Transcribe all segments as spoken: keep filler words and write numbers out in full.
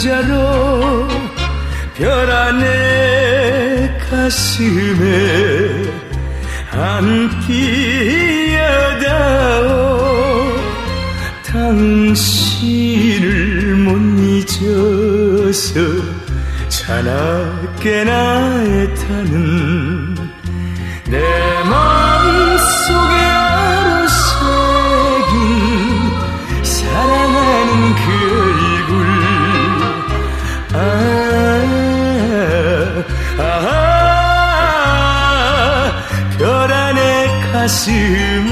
눈동자로 별 안에 가슴에 안기어다오. 당신을 못 잊어서 자나깨나 애타는 내 마음속에 아로새긴 사랑하는 그 얼굴. 아, 아, 별 안에 가슴에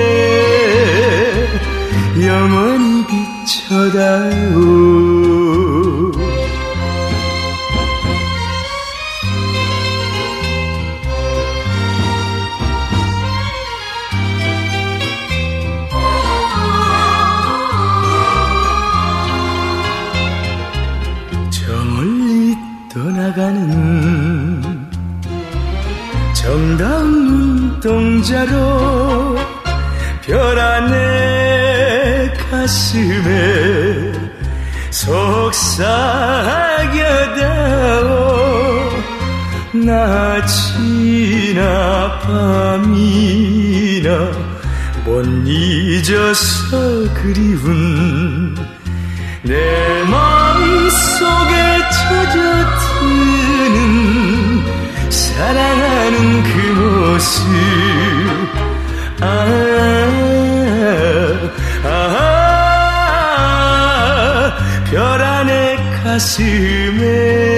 영원히 비춰다오. 떠나가는 정다운 눈동자로 별 안에 가슴에 속삭여다오. 낮이나 밤이나 못 잊어서 그리운 내 마음속에 젖어드는 사랑하는 그 모습. 아, 아, 별 안에 가슴에